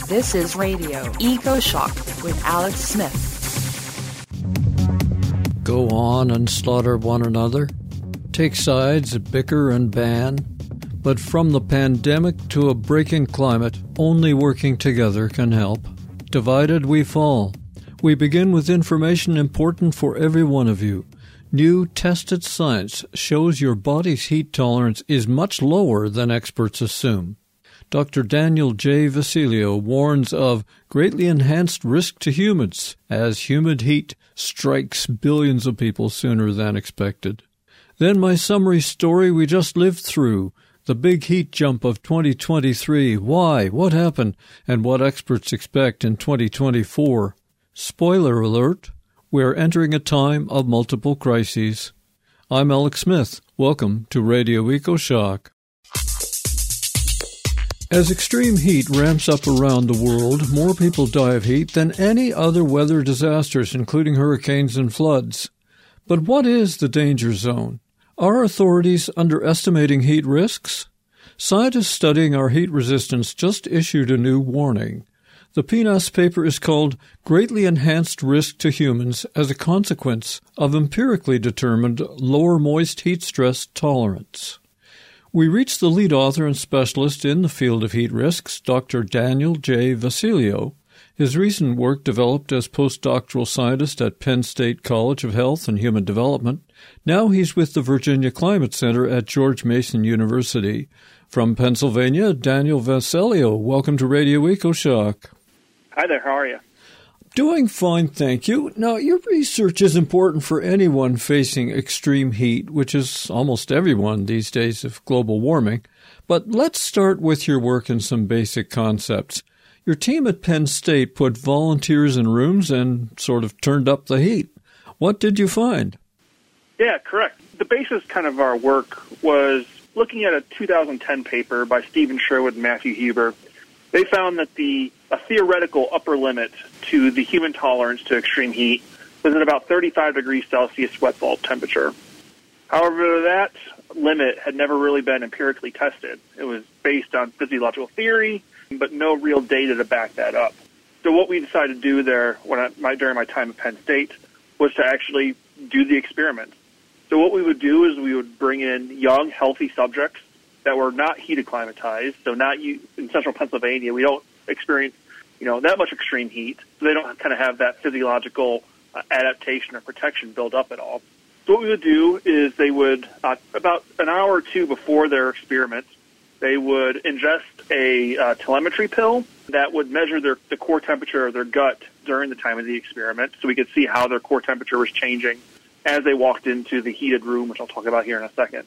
This is Radio Eco Shock with Alex Smith. Go on and slaughter one another, take sides, bicker and ban. But from the pandemic to a breaking climate, only working together can help. Divided we fall. We begin with information important for every one of you. New tested science shows your body's heat tolerance is much lower than experts assume. Dr. Daniel J. Vasilio warns of greatly enhanced risk to humans as humid heat strikes billions of people sooner than expected. Then my summary story we just lived through, the big heat jump of 2023, why, what happened, and what experts expect in 2024. Spoiler alert, we're entering a time of multiple crises. I'm Alex Smith. Welcome to Radio Eco Shock. As extreme heat ramps up around the world, more people die of heat than any other weather disasters, including hurricanes and floods. But what is the danger zone? Are authorities underestimating heat risks? Scientists studying our heat resistance just issued a new warning. The PNAS paper is called Greatly Enhanced Risk to Humans as a Consequence of Empirically Determined Lower Moist Heat Stress Tolerance. We reached the lead author and specialist in the field of heat risks, Dr. Daniel J. Vasilio. His recent work developed as postdoctoral scientist at Penn State College of Health and Human Development. Now he's with the Virginia Climate Center at George Mason University. From Pennsylvania, Daniel Vasilio, welcome to Radio Eco Shock. Hi there, how are you? Doing fine, thank you. Now, your research is important for anyone facing extreme heat, which is almost everyone these days of global warming. But let's start with your work and some basic concepts. Your team at Penn State put volunteers in rooms and sort of turned up the heat. What did you find? Yeah, correct. The basis kind of our work was looking at a 2010 paper by Stephen Sherwood and Matthew Huber. They found that a theoretical upper limit to the human tolerance to extreme heat was at about 35 degrees Celsius wet bulb temperature. However, that limit had never really been empirically tested. It was based on physiological theory, but no real data to back that up. So what we decided to do there during my time at Penn State was to actually do the experiment. So what we would do is we would bring in young, healthy subjects that were not heat acclimatized. So not in central Pennsylvania, we don't experience that much extreme heat. So they don't kind of have that physiological adaptation or protection built up at all. So what we would do is they would, about an hour or two before their experiment, they would ingest a telemetry pill that would measure the core temperature of their gut during the time of the experiment, so we could see how their core temperature was changing as they walked into the heated room, which I'll talk about here in a second.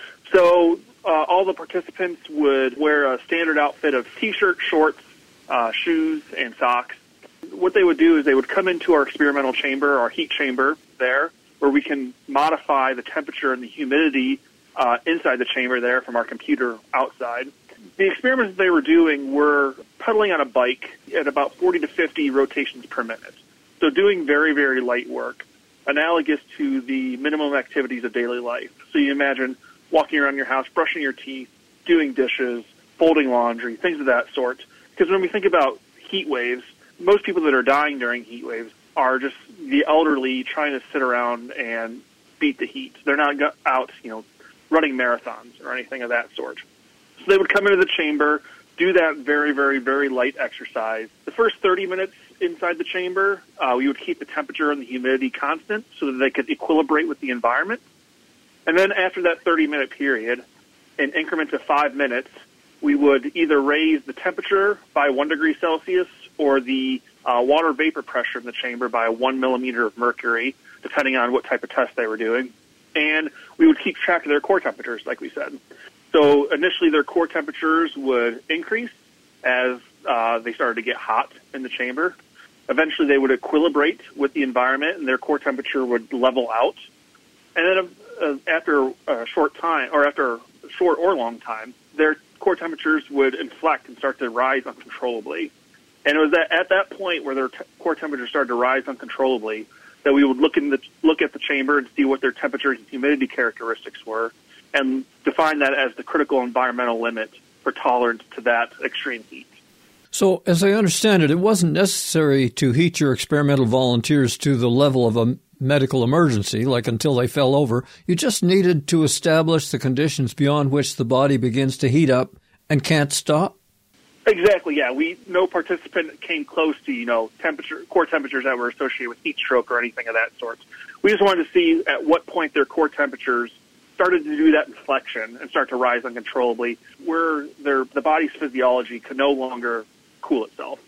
So all the participants would wear a standard outfit of T-shirt, shorts, shoes, and socks. What they would do is they would come into our experimental chamber, our heat chamber there, where we can modify the temperature and the humidity inside the chamber there from our computer outside. The experiments they were doing were pedaling on a bike at about 40 to 50 rotations per minute. So doing very, very light work, analogous to the minimum activities of daily life. So you imagine walking around your house, brushing your teeth, doing dishes, folding laundry, things of that sort. Because when we think about heat waves, most people that are dying during heat waves are just the elderly trying to sit around and beat the heat. They're not out, running marathons or anything of that sort. So they would come into the chamber, do that very, very, very light exercise. The first 30 minutes inside the chamber, we would keep the temperature and the humidity constant so that they could equilibrate with the environment. And then after that 30-minute period, in increments of 5 minutes, we would either raise the temperature by 1 degree Celsius or the water vapor pressure in the chamber by 1 millimeter of mercury, depending on what type of test they were doing. And we would keep track of their core temperatures, like we said. So initially their core temperatures would increase as they started to get hot in the chamber. Eventually they would equilibrate with the environment and their core temperature would level out. And then after a short time, or after a short or long time, their core temperatures would inflect and start to rise uncontrollably. And it was at that point where their core temperature started to rise uncontrollably that we would look at the chamber and see what their temperature and humidity characteristics were and define that as the critical environmental limit for tolerance to that extreme heat. So, as I understand it, it wasn't necessary to heat your experimental volunteers to the level of a medical emergency, like until they fell over. You just needed to establish the conditions beyond which the body begins to heat up and can't stop? Exactly, yeah. No participant came close to, core temperatures that were associated with heat stroke or anything of that sort. We just wanted to see at what point their core temperatures started to do that inflection and start to rise uncontrollably, where the body's physiology could no longer cool itself.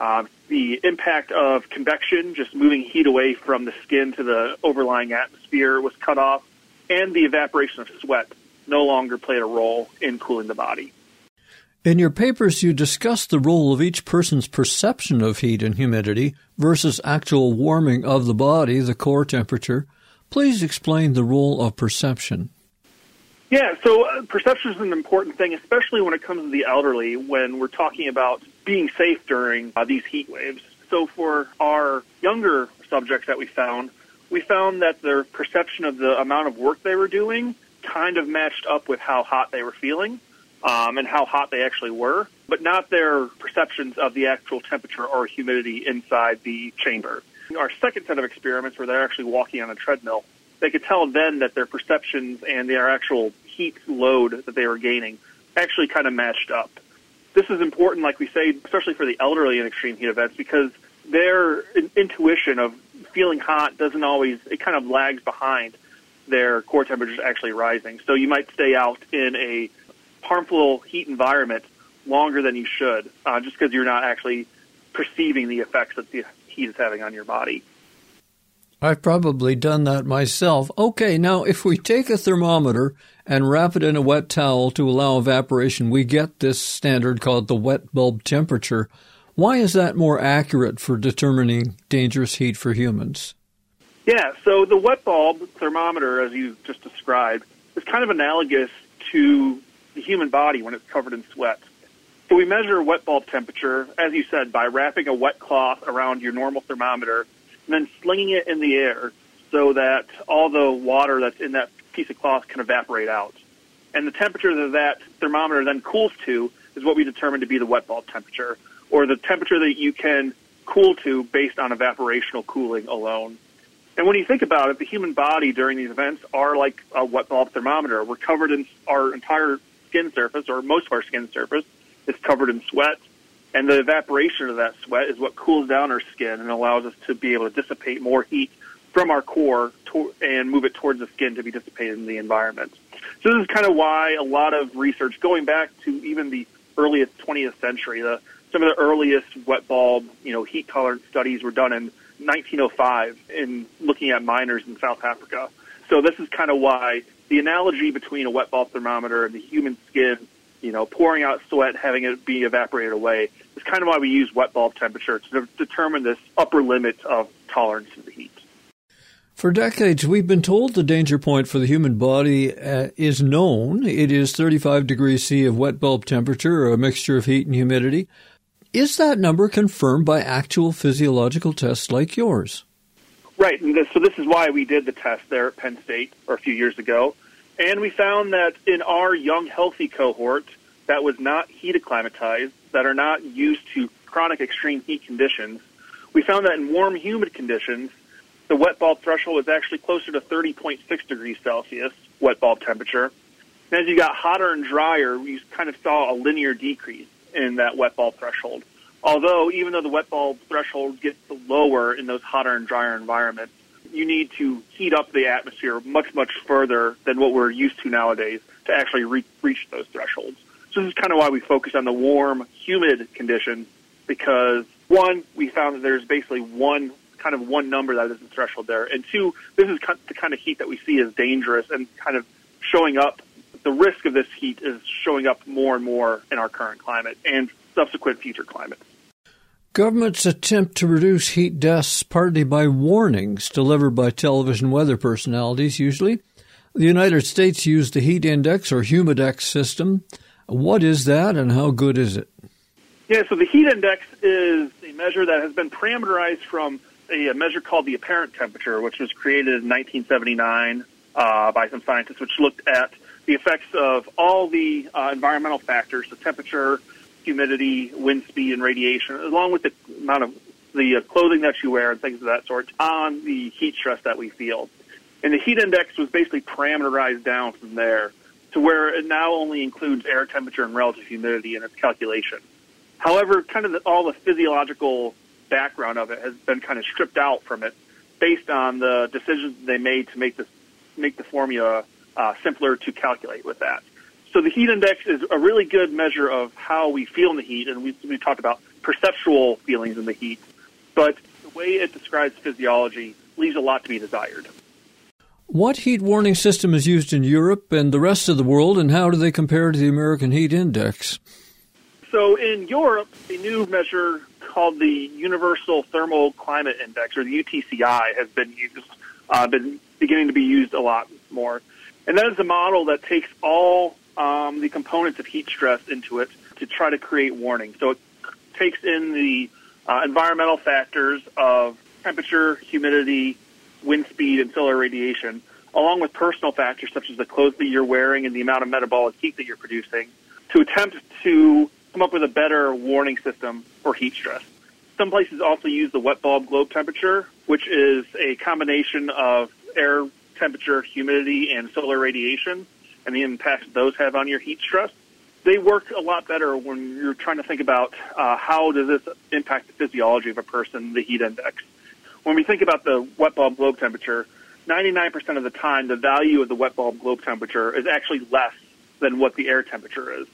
The impact of convection, just moving heat away from the skin to the overlying atmosphere, was cut off, and the evaporation of sweat no longer played a role in cooling the body. In your papers, you discuss the role of each person's perception of heat and humidity versus actual warming of the body, the core temperature. Please explain the role of perception. Yeah, so perception is an important thing, especially when it comes to the elderly, when we're talking about being safe during these heat waves. So for our younger subjects that we found that their perception of the amount of work they were doing kind of matched up with how hot they were feeling. And how hot they actually were, but not their perceptions of the actual temperature or humidity inside the chamber. Our second set of experiments, where they're actually walking on a treadmill, they could tell then that their perceptions and their actual heat load that they were gaining actually kind of matched up. This is important, like we say, especially for the elderly in extreme heat events, because their intuition of feeling hot doesn't always, it kind of lags behind their core temperatures actually rising. So you might stay out in a harmful heat environment longer than you should, just because you're not actually perceiving the effects that the heat is having on your body. I've probably done that myself. Okay, now if we take a thermometer and wrap it in a wet towel to allow evaporation, we get this standard called the wet bulb temperature. Why is that more accurate for determining dangerous heat for humans? Yeah, so the wet bulb thermometer, as you just described, is kind of analogous to the human body when it's covered in sweat. So we measure wet bulb temperature, as you said, by wrapping a wet cloth around your normal thermometer and then slinging it in the air so that all the water that's in that piece of cloth can evaporate out. And the temperature that thermometer then cools to is what we determine to be the wet bulb temperature, or the temperature that you can cool to based on evaporational cooling alone. And when you think about it, the human body during these events are like a wet bulb thermometer. We're covered in our entire skin surface, or most of our skin surface, is covered in sweat, and the evaporation of that sweat is what cools down our skin and allows us to be able to dissipate more heat from our core and move it towards the skin to be dissipated in the environment. So this is kind of why a lot of research, going back to even the earliest 20th century, some of the earliest wet bulb, heat tolerance studies were done in 1905 in looking at miners in South Africa. So this is kind of why the analogy between a wet bulb thermometer and the human skin, pouring out sweat, having it be evaporated away, is kind of why we use wet bulb temperature to determine this upper limit of tolerance to the heat. For decades, we've been told the danger point for the human body is known. It is 35 degrees C of wet bulb temperature, or a mixture of heat and humidity. Is that number confirmed by actual physiological tests like yours? Right, and so this is why we did the test there at Penn State a few years ago, and we found that in our young, healthy cohort that was not heat acclimatized, that are not used to chronic extreme heat conditions, we found that in warm, humid conditions, the wet bulb threshold was actually closer to 30.6 degrees Celsius, wet bulb temperature. And as you got hotter and drier, we kind of saw a linear decrease in that wet bulb threshold. Although, even though the wet bulb threshold gets lower in those hotter and drier environments, you need to heat up the atmosphere much, much further than what we're used to nowadays to actually reach those thresholds. So this is kind of why we focus on the warm, humid conditions, because, one, we found that there's basically one number that is the threshold there, and two, this is the kind of heat that we see as dangerous and kind of showing up. The risk of this heat is showing up more and more in our current climate and subsequent future climates. Governments attempt to reduce heat deaths partly by warnings delivered by television weather personalities, usually. The United States used the heat index or humidex system. What is that and how good is it? Yeah, so the heat index is a measure that has been parameterized from a measure called the apparent temperature, which was created in 1979 by some scientists, which looked at the effects of all the environmental factors, the temperature, humidity, wind speed, and radiation, along with the amount of the clothing that you wear and things of that sort, on the heat stress that we feel. And the heat index was basically parameterized down from there to where it now only includes air temperature and relative humidity in its calculation. However, kind of all the physiological background of it has been kind of stripped out from it based on the decisions they made to make the formula simpler to calculate with that. So the heat index is a really good measure of how we feel in the heat, and we talked about perceptual feelings in the heat, but the way it describes physiology leaves a lot to be desired. What heat warning system is used in Europe and the rest of the world, and how do they compare to the American Heat Index? So in Europe, a new measure called the Universal Thermal Climate Index, or the UTCI, has been beginning to be used a lot more. And that is a model that takes all the components of heat stress into it to try to create warning. So it takes in the environmental factors of temperature, humidity, wind speed, and solar radiation, along with personal factors such as the clothes that you're wearing and the amount of metabolic heat that you're producing, to attempt to come up with a better warning system for heat stress. Some places also use the wet bulb globe temperature, which is a combination of air temperature, humidity, and solar radiation, and the impact those have on your heat stress. They work a lot better when you're trying to think about how does this impact the physiology of a person, the heat index. When we think about the wet bulb globe temperature, 99% of the time, the value of the wet bulb globe temperature is actually less than what the air temperature is.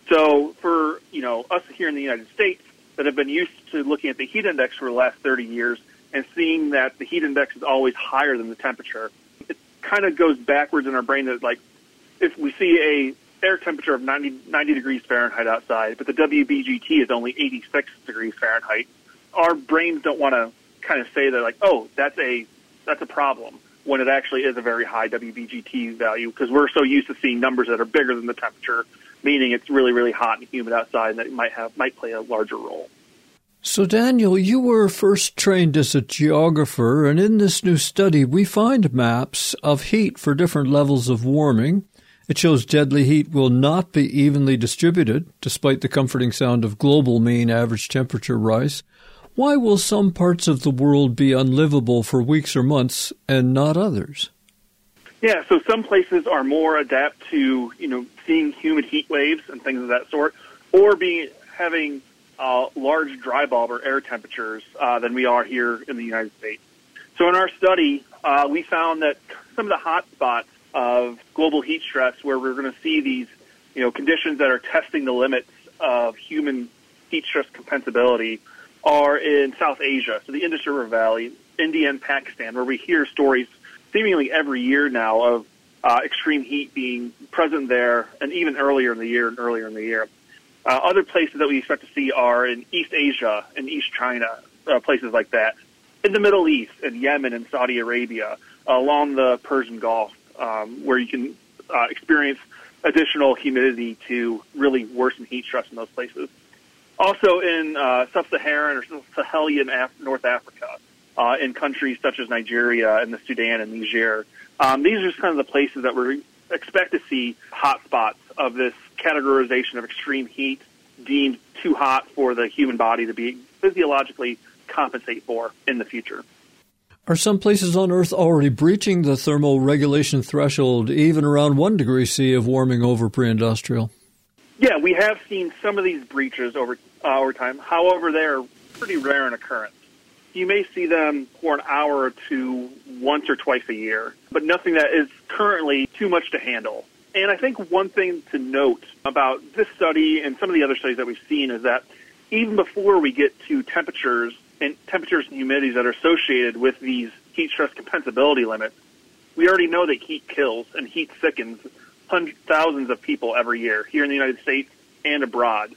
So for, us here in the United States that have been used to looking at the heat index for the last 30 years and seeing that the heat index is always higher than the temperature, it kind of goes backwards in our brain that, like, if we see a air temperature of 90 degrees Fahrenheit outside, but the WBGT is only 86 degrees Fahrenheit, our brains don't want to kind of say that, like, oh, that's a problem, when it actually is a very high WBGT value, because we're so used to seeing numbers that are bigger than the temperature, meaning it's really, really hot and humid outside, and that it might play a larger role. So, Daniel, you were first trained as a geographer, and in this new study, we find maps of heat for different levels of warming. It shows deadly heat will not be evenly distributed, despite the comforting sound of global mean average temperature rise. Why will some parts of the world be unlivable for weeks or months and not others? Yeah, so some places are more adept to, seeing humid heat waves and things of that sort, or having large dry bulb or air temperatures than we are here in the United States. So in our study, we found that some of the hot spots of global heat stress, where we're going to see these, conditions that are testing the limits of human heat stress compensability, are in South Asia, so the Indus River Valley, India, and Pakistan, where we hear stories seemingly every year now of extreme heat being present there, and even earlier in the year. Other places that we expect to see are in East Asia and East China, places like that. In the Middle East, in Yemen and Saudi Arabia, along the Persian Gulf, where you can experience additional humidity to really worsen heat stress in those places. Also in sub-Saharan or Sahelian North Africa, in countries such as Nigeria and the Sudan and Niger. These are just kind of the places that we expect to see hot spots of this categorization of extreme heat deemed too hot for the human body to be physiologically compensate for in the future. Are some places on Earth already breaching the thermal regulation threshold, even around 1 degree C of warming over pre-industrial? Yeah, we have seen some of these breaches over time. However, they're pretty rare in occurrence. You may see them for an hour or two once or twice a year, but nothing that is currently too much to handle. And I think one thing to note about this study and some of the other studies that we've seen is that even before we get to temperatures and humidities that are associated with these heat stress compensability limits, we already know that heat kills and heat sickens thousands of people every year here in the United States and abroad.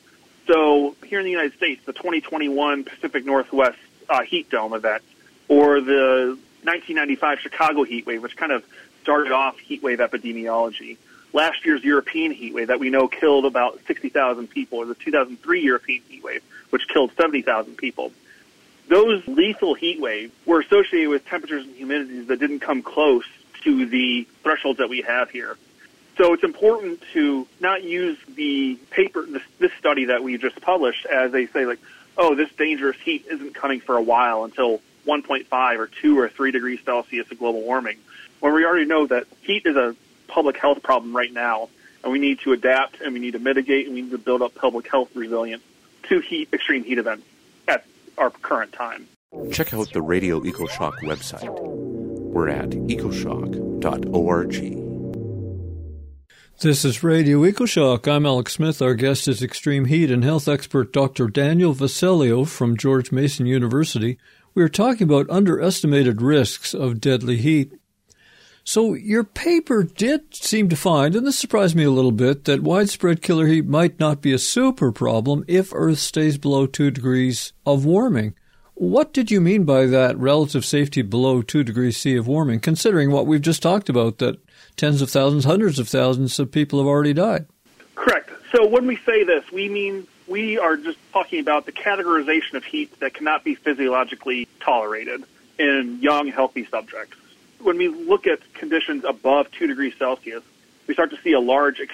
So here in the United States, the 2021 Pacific Northwest heat dome event, or the 1995 Chicago heat wave, which kind of started off heat wave epidemiology. Last year's European heat wave that we know killed about 60,000 people, or the 2003 European heat wave, which killed 70,000 people. Those lethal heat waves were associated with temperatures and humidities that didn't come close to the thresholds that we have here. So it's important to not use the paper, this study that we just published, as they say, like, oh, this dangerous heat isn't coming for a while until 1.5 or 2 or 3 degrees Celsius of global warming, when we already know that heat is a public health problem right now, and we need to adapt, and we need to mitigate, and we need to build up public health resilience to extreme heat events at our current time. Check out the Radio EcoShock website. We're at ecoshock.org. This is Radio EcoShock. I'm Alex Smith. Our guest is extreme heat and health expert Dr. Daniel Vassalio from George Mason University. We are talking about underestimated risks of deadly heat. So your paper did seem to find, and this surprised me a little bit, that widespread killer heat might not be a super problem if Earth stays below 2 degrees of warming. What did you mean by that relative safety below 2 degrees C of warming, considering what we've just talked about, that tens of thousands, hundreds of thousands of people have already died? Correct. So when we say this, we mean we are just talking about the categorization of heat that cannot be physiologically tolerated in young, healthy subjects. When we look at conditions above 2 degrees Celsius, we start to see a larger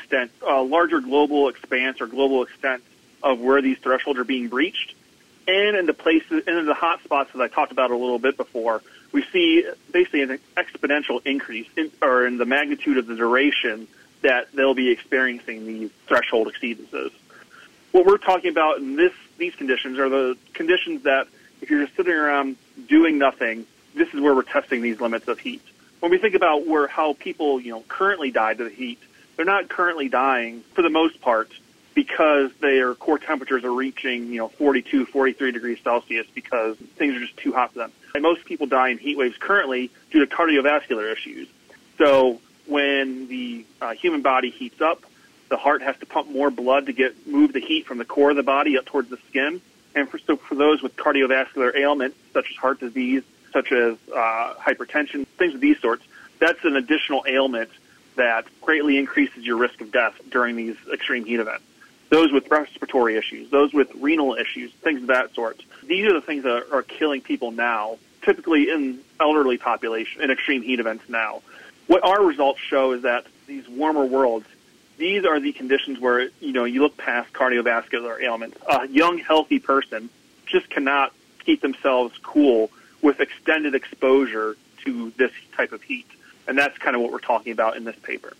global expanse or global extent of where these thresholds are being breached. And in the places, and in the hot spots that I talked about a little bit before, we see basically an exponential increase in the magnitude of the duration that they'll be experiencing these threshold exceedances. What we're talking about in these conditions are the conditions that if you're just sitting around doing nothing, this is where we're testing these limits of heat. When we think about how people currently die to the heat, they're not currently dying for the most part because their core temperatures are reaching 42, 43 degrees Celsius because things are just too hot for them. And most people die in heat waves currently due to cardiovascular issues. So when the human body heats up, the heart has to pump more blood to move the heat from the core of the body up towards the skin. And for those with cardiovascular ailments, such as heart disease, such as hypertension, things of these sorts, that's an additional ailment that greatly increases your risk of death during these extreme heat events. Those with respiratory issues, those with renal issues, things of that sort. These are the things that are killing people now, typically in elderly population, in extreme heat events now. What our results show is that these warmer worlds, these are the conditions where, you look past cardiovascular ailments. A young, healthy person just cannot keep themselves cool with extended exposure to this type of heat. And that's kind of what we're talking about in this paper.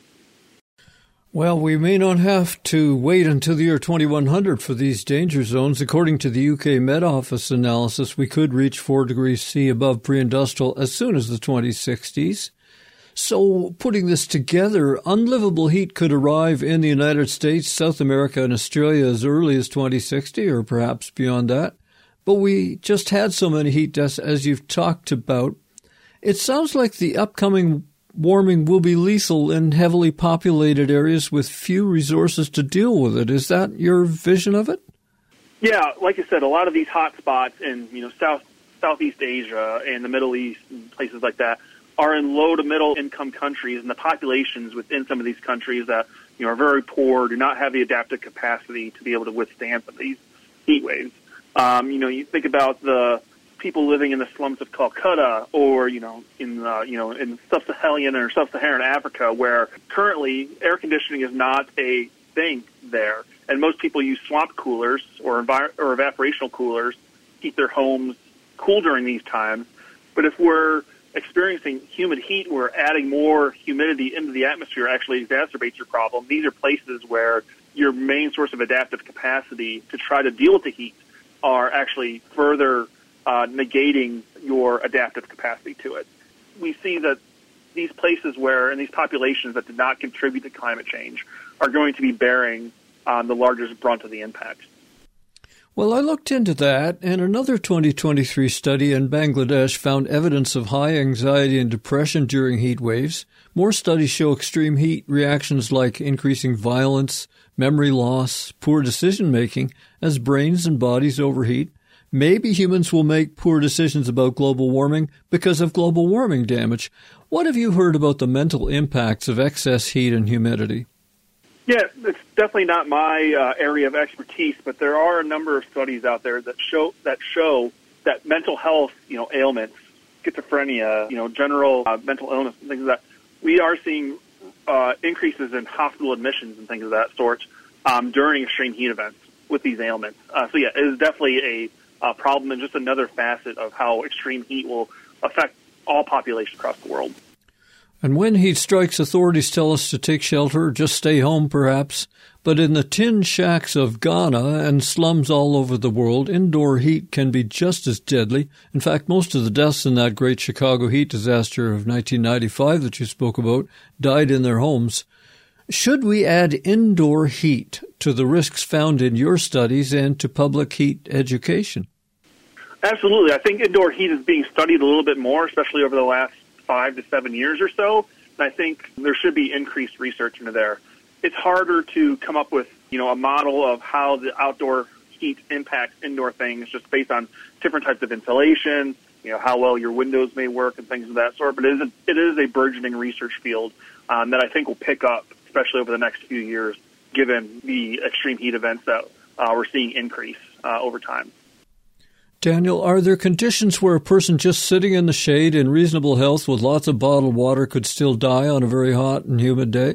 Well, we may not have to wait until the year 2100 for these danger zones. According to the UK Met Office analysis, we could reach 4 degrees C above pre-industrial as soon as the 2060s. So putting this together, unlivable heat could arrive in the United States, South America, and Australia as early as 2060 or perhaps beyond that. But we just had so many heat deaths, as you've talked about. It sounds like the upcoming warming will be lethal in heavily populated areas with few resources to deal with it. Is that your vision of it? Yeah, like I said, a lot of these hot spots in Southeast Asia and the Middle East and places like that are in low to middle income countries, and the populations within some of these countries that are very poor, do not have the adaptive capacity to be able to withstand some of these heat waves. You think about the people living in the slums of Calcutta, or in sub-Saharan or sub-Saharan Africa, where currently air conditioning is not a thing there, and most people use swamp coolers or evaporational coolers to keep their homes cool during these times. But if we're experiencing humid heat, where adding more humidity into the atmosphere actually exacerbates your problem. These are places where your main source of adaptive capacity to try to deal with the heat are actually further negating your adaptive capacity to it. We see that these places and these populations that did not contribute to climate change are going to be bearing the largest brunt of the impact. Well, I looked into that, and another 2023 study in Bangladesh found evidence of high anxiety and depression during heat waves. More studies show extreme heat reactions like increasing violence, memory loss, poor decision-making as brains and bodies overheat. Maybe humans will make poor decisions about global warming because of global warming damage. What have you heard about the mental impacts of excess heat and humidity? Yeah, it's definitely not my area of expertise, but there are a number of studies out there that show that mental health, ailments, schizophrenia, general mental illness, and things like that, we are seeing increases in hospital admissions and things of that sort during extreme heat events with these ailments. So yeah, it is definitely a problem and just another facet of how extreme heat will affect all populations across the world. And when heat strikes, authorities tell us to take shelter or just stay home, perhaps. But in the tin shacks of Ghana and slums all over the world, indoor heat can be just as deadly. In fact, most of the deaths in that great Chicago heat disaster of 1995 that you spoke about died in their homes. Should we add indoor heat to the risks found in your studies and to public heat education? Absolutely. I think indoor heat is being studied a little bit more, especially over the last 5 to 7 years or so. And I think there should be increased research into there. It's harder to come up with, a model of how the outdoor heat impacts indoor things just based on different types of insulation, how well your windows may work and things of that sort. But it is a burgeoning research field that I think will pick up, especially over the next few years, given the extreme heat events that we're seeing increase over time. Daniel, are there conditions where a person just sitting in the shade in reasonable health with lots of bottled water could still die on a very hot and humid day?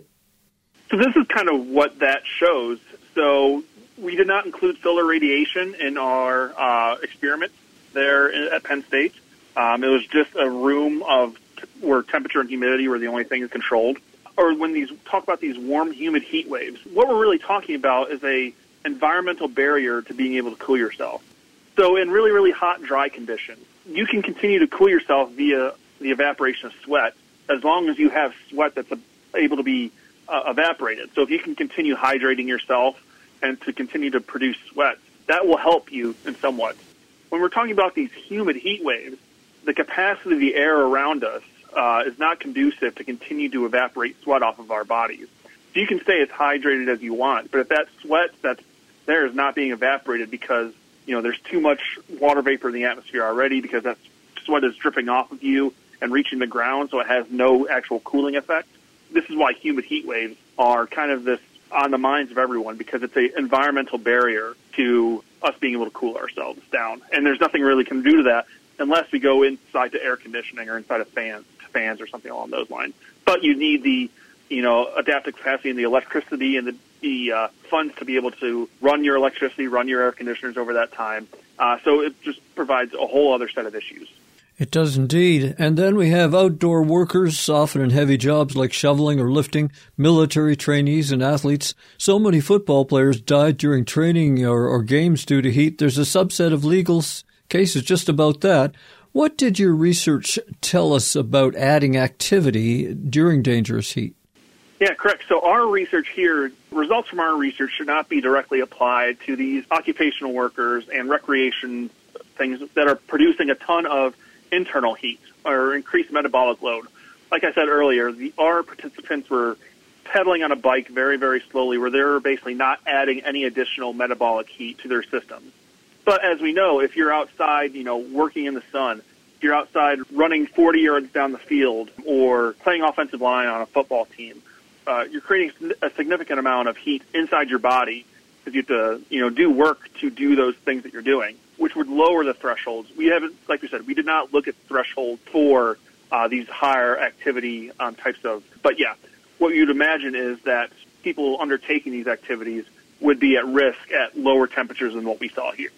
So this is kind of what that shows. So we did not include solar radiation in our experiment there at Penn State. It was just a room where temperature and humidity were the only things controlled. Or when talk about these warm, humid heat waves, what we're really talking about is a environmental barrier to being able to cool yourself. So in really, really hot, dry conditions, you can continue to cool yourself via the evaporation of sweat as long as you have sweat that's able to be evaporated. So if you can continue hydrating yourself and to continue to produce sweat, that will help you in somewhat. When we're talking about these humid heat waves, the capacity of the air around us is not conducive to continue to evaporate sweat off of our bodies. So you can stay as hydrated as you want, but if that sweat that's there is not being evaporated because there's too much water vapor in the atmosphere already because that sweat is dripping off of you and reaching the ground, so it has no actual cooling effect. This is why humid heat waves are kind of this on the minds of everyone because it's an environmental barrier to us being able to cool ourselves down. And there's nothing really can do to that unless we go inside to air conditioning or inside of fans or something along those lines. But you need the adaptive capacity and the electricity and the funds to be able to run your electricity, run your air conditioners over that time. So it just provides a whole other set of issues. It does indeed. And then we have outdoor workers, often in heavy jobs like shoveling or lifting, military trainees and athletes. So many football players died during training or games due to heat. There's a subset of legal cases just about that. What did your research tell us about adding activity during dangerous heat? Yeah, correct. So our research here, results from our research should not be directly applied to these occupational workers and recreation things that are producing a ton of internal heat or increased metabolic load. Like I said earlier, our participants were pedaling on a bike very, very slowly where they were basically not adding any additional metabolic heat to their systems. But as we know, if you're outside, working in the sun, if you're outside running 40 yards down the field or playing offensive line on a football team, you're creating a significant amount of heat inside your body because you have to, do work to do those things that you're doing, which would lower the thresholds. We haven't, like we said, we did not look at thresholds for these higher activity types of. But yeah, what you'd imagine is that people undertaking these activities would be at risk at lower temperatures than what we saw here.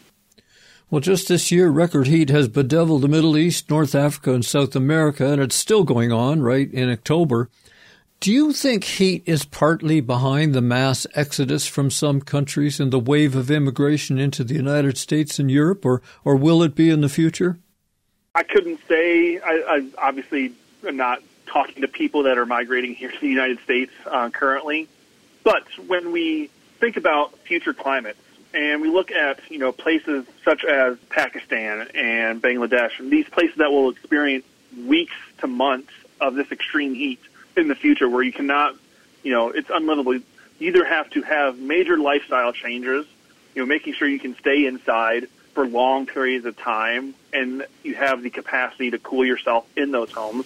Well, just this year, record heat has bedeviled the Middle East, North Africa, and South America, and it's still going on, right, in October. Do you think heat is partly behind the mass exodus from some countries and the wave of immigration into the United States and Europe, or will it be in the future? I couldn't say. I obviously am not talking to people that are migrating here to the United States currently. But when we think about future climates and we look at, places such as Pakistan and Bangladesh, and these places that will experience weeks to months of this extreme heat in the future where you cannot, it's unlivable. You either have to have major lifestyle changes, making sure you can stay inside for long periods of time and you have the capacity to cool yourself in those homes,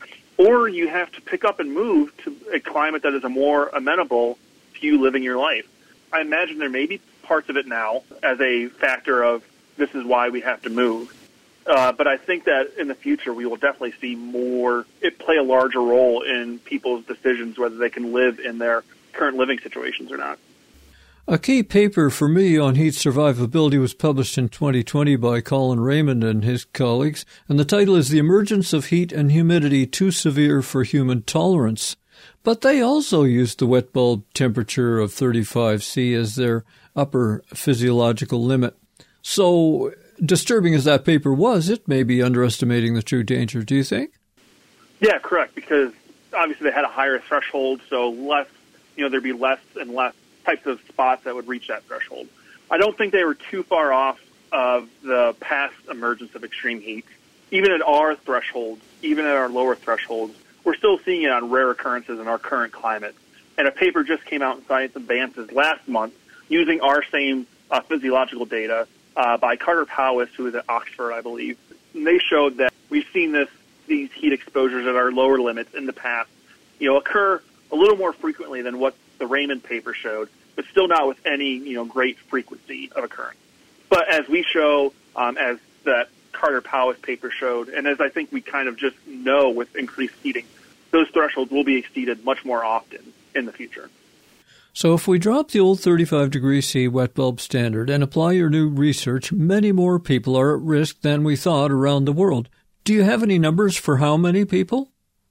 or you have to pick up and move to a climate that is more amenable to you living your life. I imagine there may be parts of it now as a factor of this is why we have to move. But I think that in the future we will definitely see it play a larger role in people's decisions whether they can live in their current living situations or not. A key paper for me on heat survivability was published in 2020 by Colin Raymond and his colleagues, and the title is The Emergence of Heat and Humidity Too Severe for Human Tolerance. But they also used the wet bulb temperature of 35 C as their upper physiological limit. So, disturbing as that paper was, it may be underestimating the true danger, do you think? Yeah, correct, because obviously they had a higher threshold, so there'd be less and less types of spots that would reach that threshold. I don't think they were too far off of the past emergence of extreme heat. Even at our thresholds, even at our lower thresholds, we're still seeing it on rare occurrences in our current climate. And a paper just came out in Science Advances last month using our same physiological data by Carter Powis, who is at Oxford, I believe. And they showed that we've seen these heat exposures at our lower limits in the past, occur a little more frequently than what the Raymond paper showed, but still not with any, great frequency of occurrence. But as we show, as that Carter Powis paper showed, and as I think we kind of just know with increased heating, those thresholds will be exceeded much more often in the future. So if we drop the old 35 degrees C wet bulb standard and apply your new research, many more people are at risk than we thought around the world. Do you have any numbers for how many people?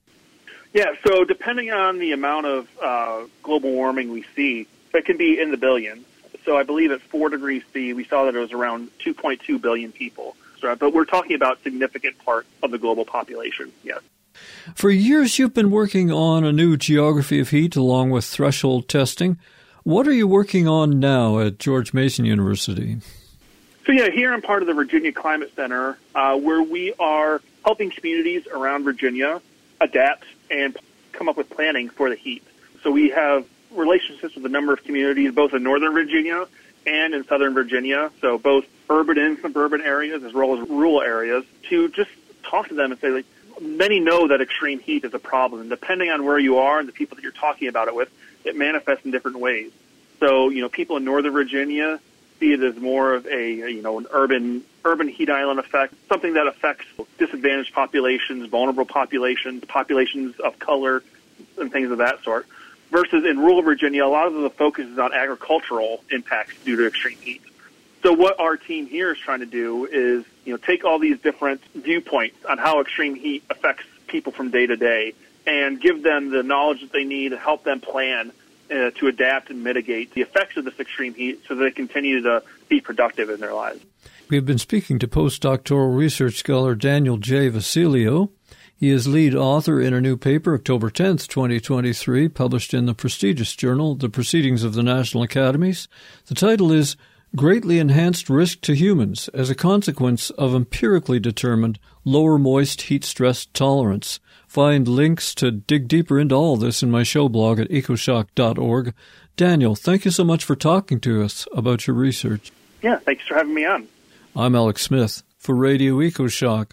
Yeah, so depending on the amount of global warming we see, it can be in the billions. So I believe at 4 degrees C, we saw that it was around 2.2 billion people. So, but we're talking about a significant part of the global population, yes. For years, you've been working on a new geography of heat along with threshold testing. What are you working on now at George Mason University? So, here I'm part of the Virginia Climate Center, where we are helping communities around Virginia adapt and come up with planning for the heat. So we have relationships with a number of communities, both in northern Virginia and in southern Virginia, so both urban and suburban areas as well as rural areas, to just talk to them and say, many know that extreme heat is a problem, and depending on where you are and the people that you're talking about it with, it manifests in different ways. So, people in northern Virginia see it as more of an urban heat island effect, something that affects disadvantaged populations, vulnerable populations of color, and things of that sort. Versus in rural Virginia, a lot of the focus is on agricultural impacts due to extreme heat. So what our team here is trying to do is, take all these different viewpoints on how extreme heat affects people from day to day and give them the knowledge that they need to help them plan to adapt and mitigate the effects of this extreme heat so that they continue to be productive in their lives. We've been speaking to postdoctoral research scholar Daniel J. Vasilio. He is lead author in a new paper, October 10th, 2023, published in the prestigious journal, The Proceedings of the National Academies. The title is Greatly Enhanced Risk to Humans as a Consequence of Empirically Determined Lower Moist Heat Stress Tolerance. Find links to dig deeper into all this in my show blog at ecoshock.org. Daniel, thank you so much for talking to us about your research. Yeah, thanks for having me on. I'm Alex Smith for Radio EcoShock.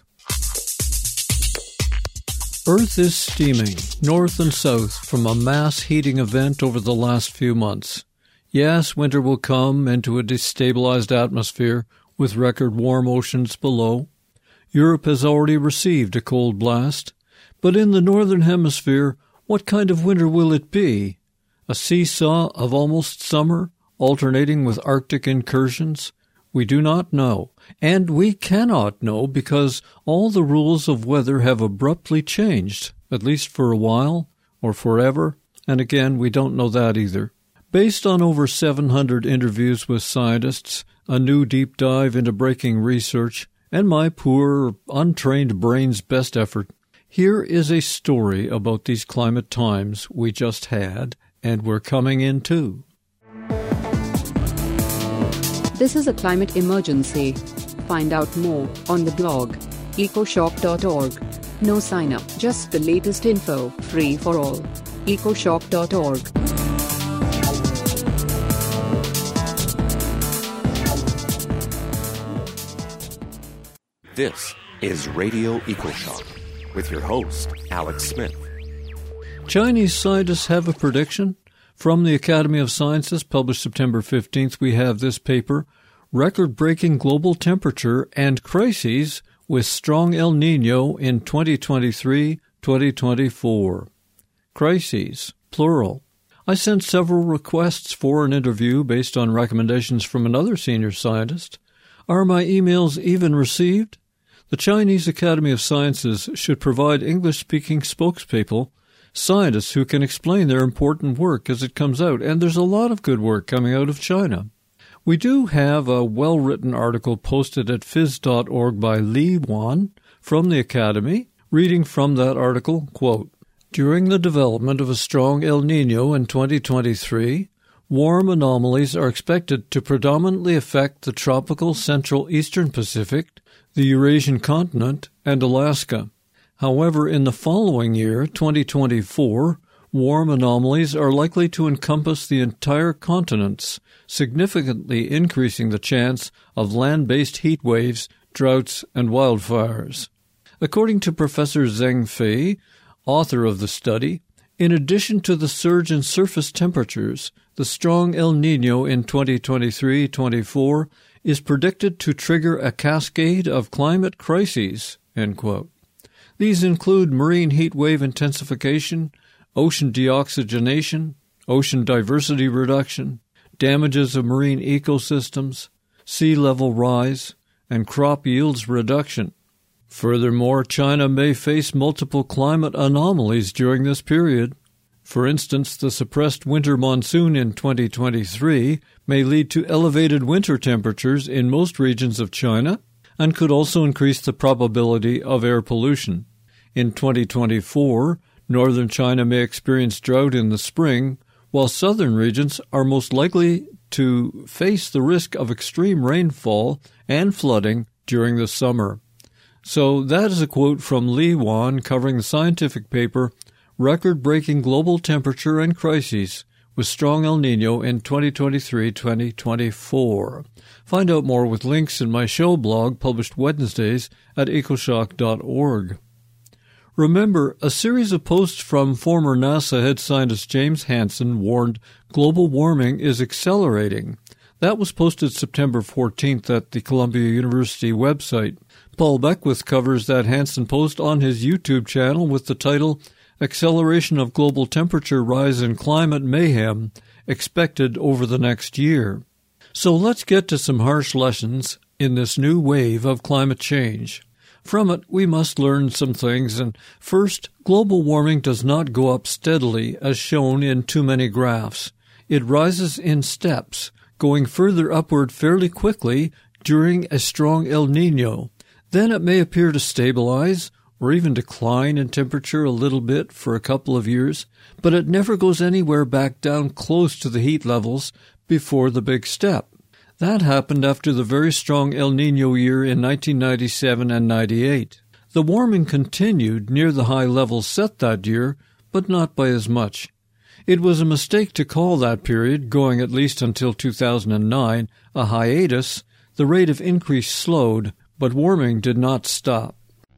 Earth is steaming north and south from a mass heating event over the last few months. Yes, winter will come into a destabilized atmosphere with record warm oceans below. Europe has already received a cold blast. But in the northern hemisphere, what kind of winter will it be? A seesaw of almost summer, alternating with Arctic incursions? We do not know, and we cannot know because all the rules of weather have abruptly changed, at least for a while, or forever, and again, we don't know that either. Based on over 700 interviews with scientists, a new deep dive into breaking research, and my poor, untrained brain's best effort, here is a story about these climate times we just had and we're coming into. This is a climate emergency. Find out more on the blog, ecoshock.org. No sign up, just the latest info, free for all. ecoshock.org. This is Radio EcoShock with your host, Alex Smith. Chinese scientists have a prediction. From the Academy of Sciences, published September 15th, we have this paper, Record-Breaking Global Temperature and Crises with strong El Niño in 2023-2024. Crises, plural. I sent several requests for an interview based on recommendations from another senior scientist. Are my emails even received? The Chinese Academy of Sciences should provide English-speaking spokespeople, scientists who can explain their important work as it comes out, and there's a lot of good work coming out of China. We do have a well-written article posted at phys.org by Li Wan from the Academy. Reading from that article, quote, "During the development of a strong El Niño in 2023, warm anomalies are expected to predominantly affect the tropical central eastern Pacific, the Eurasian continent, and Alaska. However, in the following year, 2024, warm anomalies are likely to encompass the entire continents, significantly increasing the chance of land-based heat waves, droughts, and wildfires." According to Professor Zheng Fei, author of the study, in addition to the surge in surface temperatures, the strong El Niño in 2023-24 is predicted to trigger a cascade of climate crises, end quote. These include marine heat wave intensification, ocean deoxygenation, ocean diversity reduction, damages of marine ecosystems, sea level rise, and crop yields reduction. Furthermore, China may face multiple climate anomalies during this period. For instance, the suppressed winter monsoon in 2023 may lead to elevated winter temperatures in most regions of China and could also increase the probability of air pollution. In 2024, northern China may experience drought in the spring, while southern regions are most likely to face the risk of extreme rainfall and flooding during the summer. So that is a quote from Li Wan covering the scientific paper Record-Breaking Global Temperature and Crises with Strong El Niño in 2023-2024. Find out more with links in my show blog published Wednesdays at ecoshock.org. Remember, a series of posts from former NASA head scientist James Hansen warned global warming is accelerating. That was posted September 14th at the Columbia University website. Paul Beckwith covers that Hansen post on his YouTube channel with the title Acceleration of Global Temperature Rise and Climate Mayhem Expected Over the Next Year. So let's get to some harsh lessons in this new wave of climate change. From it, we must learn some things, and first, global warming does not go up steadily as shown in too many graphs. It rises in steps, going further upward fairly quickly during a strong El Niño. Then it may appear to stabilize or even decline in temperature a little bit for a couple of years, but it never goes anywhere back down close to the heat levels before the big step. That happened after the very strong El Niño year in 1997 and 98. The warming continued near the high levels set that year, but not by as much. It was a mistake to call that period, going at least until 2009, a hiatus. The rate of increase slowed, but warming did not stop.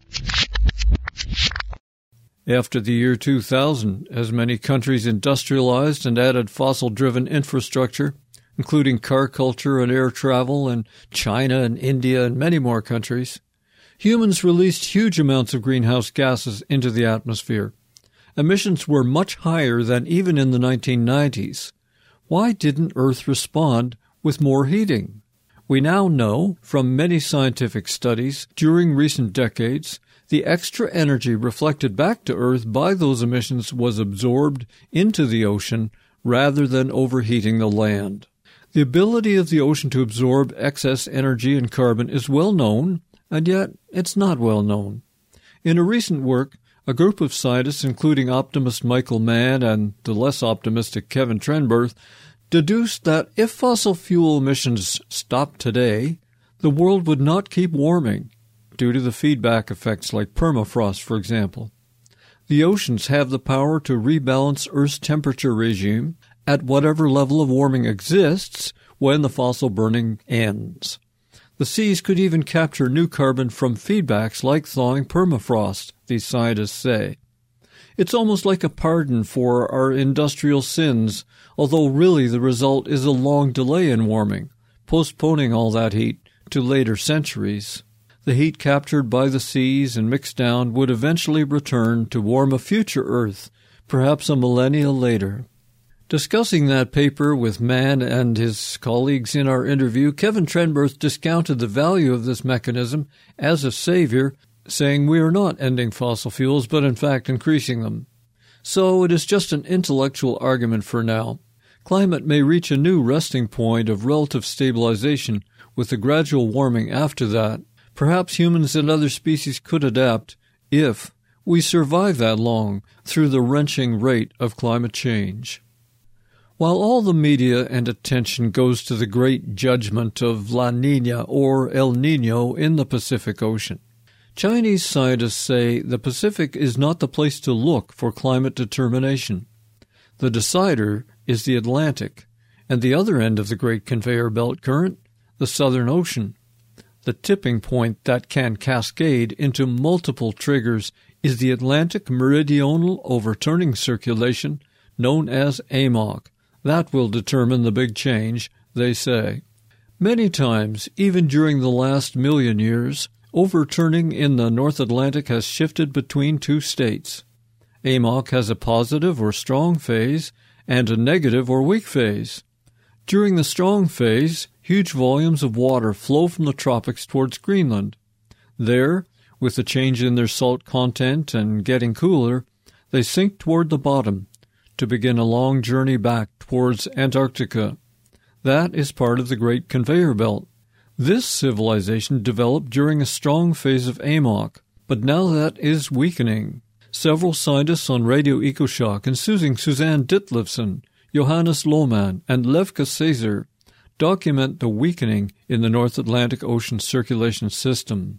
After the year 2000, as many countries industrialized and added fossil-driven infrastructure, including car culture and air travel, and China and India and many more countries, humans released huge amounts of greenhouse gases into the atmosphere. Emissions were much higher than even in the 1990s. Why didn't Earth respond with more heating? We now know from many scientific studies during recent decades the extra energy reflected back to Earth by those emissions was absorbed into the ocean rather than overheating the land. The ability of the ocean to absorb excess energy and carbon is well known, and yet it's not well known. In a recent work, a group of scientists, including optimist Michael Mann and the less optimistic Kevin Trenberth, deduced that if fossil fuel emissions stopped today, the world would not keep warming, due to the feedback effects like permafrost, for example. The oceans have the power to rebalance Earth's temperature regime at whatever level of warming exists when the fossil burning ends. The seas could even capture new carbon from feedbacks like thawing permafrost, these scientists say. It's almost like a pardon for our industrial sins, although really the result is a long delay in warming, postponing all that heat to later centuries. The heat captured by the seas and mixed down would eventually return to warm a future Earth, perhaps a millennia later. Discussing that paper with Mann and his colleagues in our interview, Kevin Trenberth discounted the value of this mechanism as a savior, saying we are not ending fossil fuels, but in fact increasing them. So it is just an intellectual argument for now. Climate may reach a new resting point of relative stabilization with a gradual warming after that. Perhaps humans and other species could adapt if we survive that long through the wrenching rate of climate change. While all the media and attention goes to the great judgment of La Niña or El Niño in the Pacific Ocean, Chinese scientists say the Pacific is not the place to look for climate determination. The decider is the Atlantic, and the other end of the Great Conveyor Belt current, the Southern Ocean. The tipping point that can cascade into multiple triggers is the Atlantic Meridional Overturning Circulation, known as AMOC. That will determine the big change, they say. Many times, even during the last million years, overturning in the North Atlantic has shifted between two states. AMOC has a positive or strong phase and a negative or weak phase. During the strong phase, huge volumes of water flow from the tropics towards Greenland. There, with the change in their salt content and getting cooler, they sink toward the bottom to begin a long journey back towards Antarctica. That is part of the Great Conveyor Belt. This civilization developed during a strong phase of AMOC, but now that is weakening. Several scientists on Radio EcoShock, including Suzanne Ditlevsen, Johannes Lohmann, and Levka Cesar, document the weakening in the North Atlantic Ocean circulation system.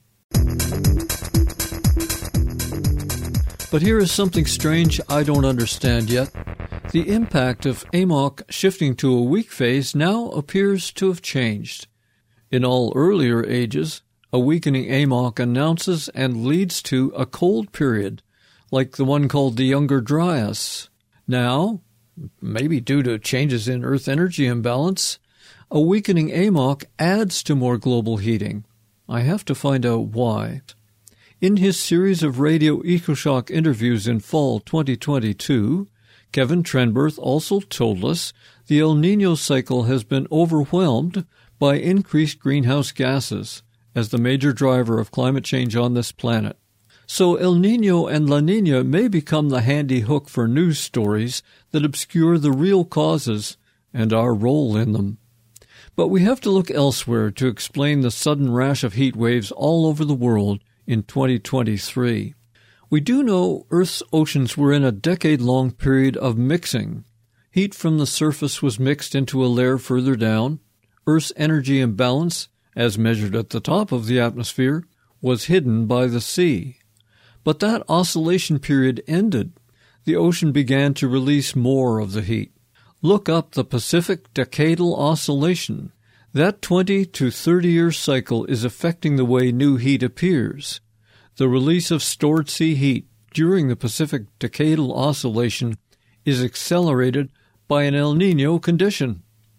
But here is something strange I don't understand yet. The impact of AMOC shifting to a weak phase now appears to have changed. In all earlier ages, a weakening AMOC announces and leads to a cold period, like the one called the Younger Dryas. Now, maybe due to changes in Earth energy imbalance, a weakening AMOC adds to more global heating. I have to find out why. In his series of Radio EcoShock interviews in fall 2022, Kevin Trenberth also told us the El Niño cycle has been overwhelmed by increased greenhouse gases as the major driver of climate change on this planet. So El Niño and La Niña may become the handy hook for news stories that obscure the real causes and our role in them. But we have to look elsewhere to explain the sudden rash of heat waves all over the world in 2023. We do know Earth's oceans were in a decade-long period of mixing. Heat from the surface was mixed into a layer further down. Earth's energy imbalance, as measured at the top of the atmosphere, was hidden by the sea. But that oscillation period ended. The ocean began to release more of the heat. Look up the Pacific Decadal Oscillation. That 20 to 30-year cycle is affecting the way new heat appears. The release of stored sea heat during the Pacific Decadal Oscillation is accelerated by an El Niño condition.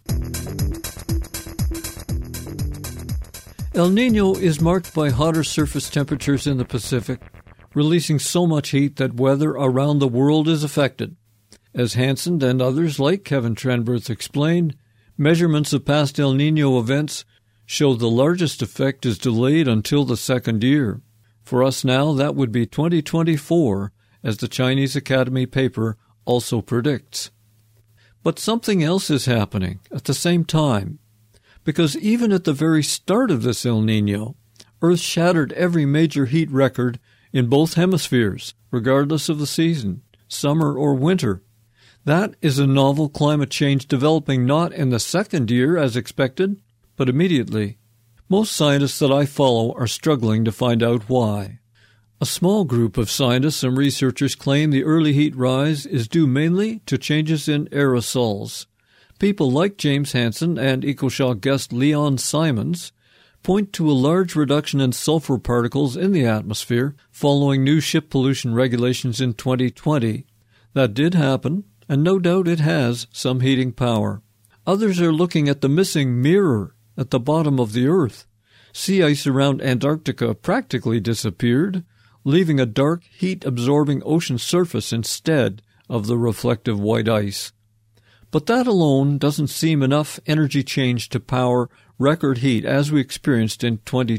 El Niño is marked by hotter surface temperatures in the Pacific, releasing so much heat that weather around the world is affected. As Hansen and others like Kevin Trenberth explained, measurements of past El Niño events show the largest effect is delayed until the second year. For us now, that would be 2024, as the Chinese Academy paper also predicts. But something else is happening at the same time, because even at the very start of this El Niño, Earth shattered every major heat record in both hemispheres, regardless of the season, summer or winter. That is a novel climate change developing not in the second year as expected, but immediately. Most scientists that I follow are struggling to find out why. A small group of scientists and researchers claim the early heat rise is due mainly to changes in aerosols. People like James Hansen and EcoShock guest Leon Simons point to a large reduction in sulfur particles in the atmosphere following new ship pollution regulations in 2020. That did happen, and no doubt it has some heating power. Others are looking at the missing mirror at the bottom of the Earth. Sea ice around Antarctica practically disappeared, leaving a dark, heat-absorbing ocean surface instead of the reflective white ice. But that alone doesn't seem enough energy change to power record heat as we experienced in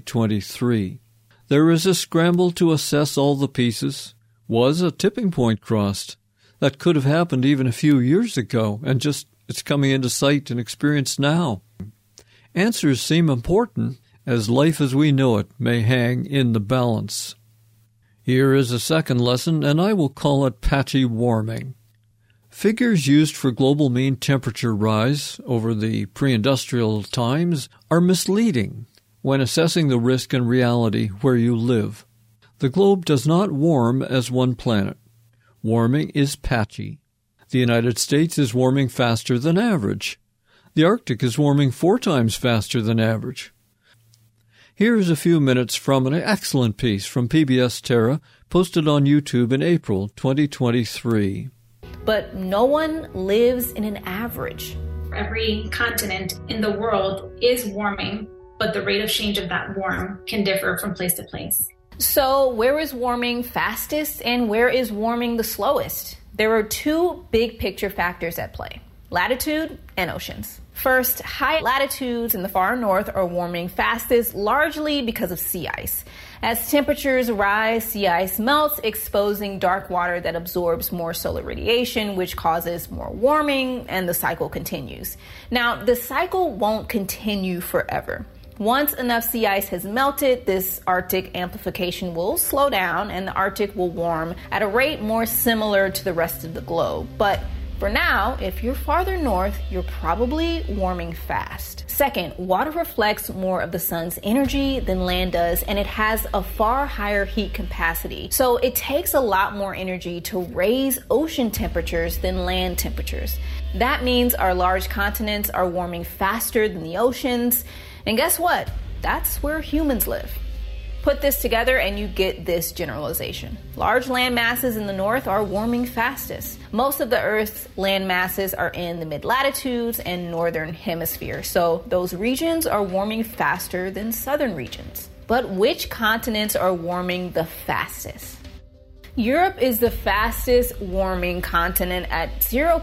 2023. There is a scramble to assess all the pieces. Was a tipping point crossed? That could have happened even a few years ago, and just it's coming into sight and experience now. Answers seem important, as life as we know it may hang in the balance. Here is a second lesson, and I will call it patchy warming. Figures used for global mean temperature rise over the pre-industrial times are misleading when assessing the risk and reality where you live. The globe does not warm as one planet. Warming is patchy. The United States is warming faster than average. The Arctic is warming 4 times faster than average. Here is a few minutes from an excellent piece from PBS Terra posted on YouTube in April 2023. But no one lives in an average. Every continent in the world is warming, but the rate of change of that warm can differ from place to place. So where is warming fastest and where is warming the slowest? There are 2 big picture factors at play: latitude and oceans. First, high latitudes in the far north are warming fastest, largely because of sea ice. As temperatures rise, sea ice melts, exposing dark water that absorbs more solar radiation, which causes more warming, and the cycle continues. Now, the cycle won't continue forever. Once enough sea ice has melted, this Arctic amplification will slow down, and the Arctic will warm at a rate more similar to the rest of the globe. But for now, if you're farther north, you're probably warming fast. Second, water reflects more of the sun's energy than land does, and it has a far higher heat capacity. So it takes a lot more energy to raise ocean temperatures than land temperatures. That means our large continents are warming faster than the oceans. And guess what? That's where humans live. Put this together and you get this generalization. Large land masses in the north are warming fastest. Most of the Earth's land masses are in the mid-latitudes and northern hemisphere, so those regions are warming faster than southern regions. But which continents are warming the fastest? Europe is the fastest warming continent at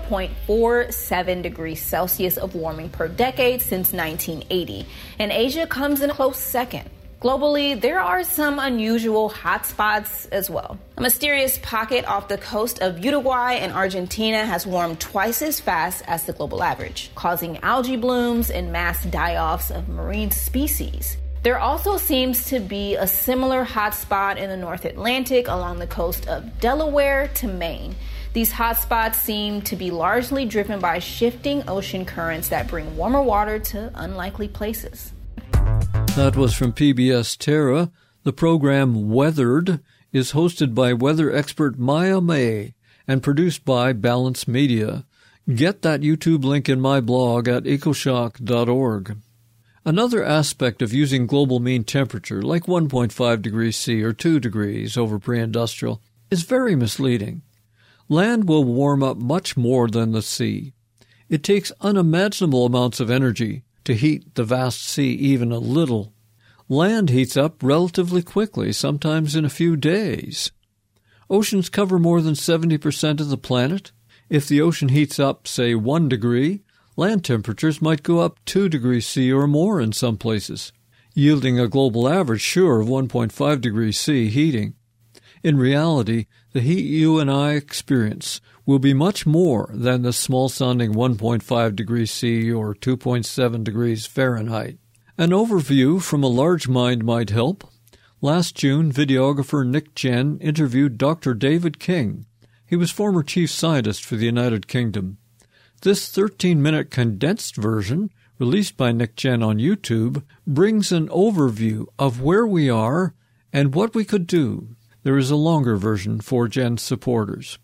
0.47 degrees Celsius of warming per decade since 1980, and Asia comes in a close second. Globally, there are some unusual hotspots as well. A mysterious pocket off the coast of Uruguay and Argentina has warmed twice as fast as the global average, causing algae blooms and mass die-offs of marine species. There also seems to be a similar hotspot in the North Atlantic along the coast of Delaware to Maine. These hotspots seem to be largely driven by shifting ocean currents that bring warmer water to unlikely places. That was from PBS Terra. The program Weathered is hosted by weather expert Maya May and produced by Balance Media. Get that YouTube link in my blog at ecoshock.org. Another aspect of using global mean temperature, like 1.5 degrees C or 2 degrees over pre-industrial, is very misleading. Land will warm up much more than the sea. It takes unimaginable amounts of energy to heat the vast sea even a little. Land heats up relatively quickly, sometimes in a few days. Oceans cover more than 70% of the planet. If the ocean heats up, say, 1 degree, land temperatures might go up 2 degrees C or more in some places, yielding a global average, sure, of 1.5 degrees C heating. In reality, the heat you and I experience will be much more than the small-sounding 1.5 degrees C or 2.7 degrees Fahrenheit. An overview from a large mind might help. Last June, videographer Nick Jen interviewed Dr. David King. He was former chief scientist for the United Kingdom. This 13-minute condensed version, released by Nick Jen on YouTube, brings an overview of where we are and what we could do. There is a longer version for Jen's supporters.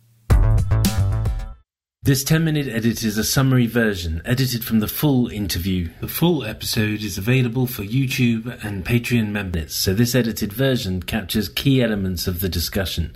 This 10-minute edit is a summary version, edited from the full interview. The full episode is available for YouTube and Patreon members, so this edited version captures key elements of the discussion.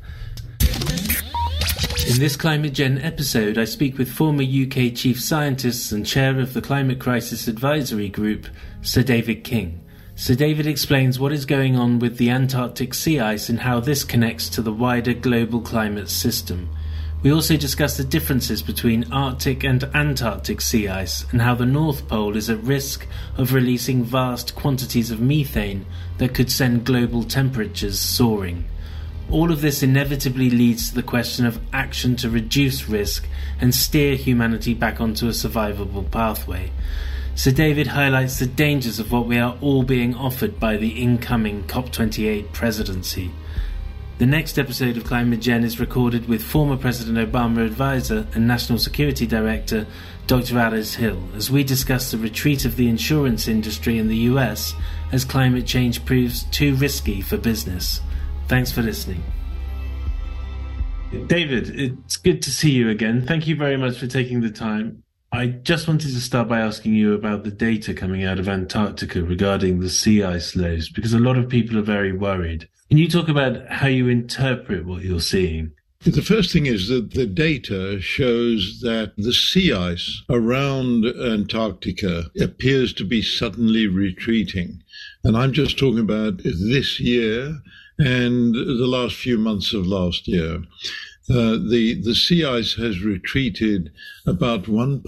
In this Climate Gen episode, I speak with former UK Chief Scientist and Chair of the Climate Crisis Advisory Group, Sir David King. Sir David explains what is going on with the Antarctic sea ice and how this connects to the wider global climate system. We also discuss the differences between Arctic and Antarctic sea ice and how the North Pole is at risk of releasing vast quantities of methane that could send global temperatures soaring. All of this inevitably leads to the question of action to reduce risk and steer humanity back onto a survivable pathway. Sir David highlights the dangers of what we are all being offered by the incoming COP28 presidency. The next episode of Climate Gen is recorded with former President Obama advisor and National Security Director Dr. Alice Hill as we discuss the retreat of the insurance industry in the US as climate change proves too risky for business. Thanks for listening. David, it's good to see you again. Thank you very much for taking the time. I just wanted to start by asking you about the data coming out of Antarctica regarding the sea ice lows, because a lot of people are very worried. Can you talk about how you interpret what you're seeing? The first thing is that the data shows that the sea ice around Antarctica appears to be suddenly retreating. And I'm just talking about this year and the last few months of last year. The sea ice has retreated about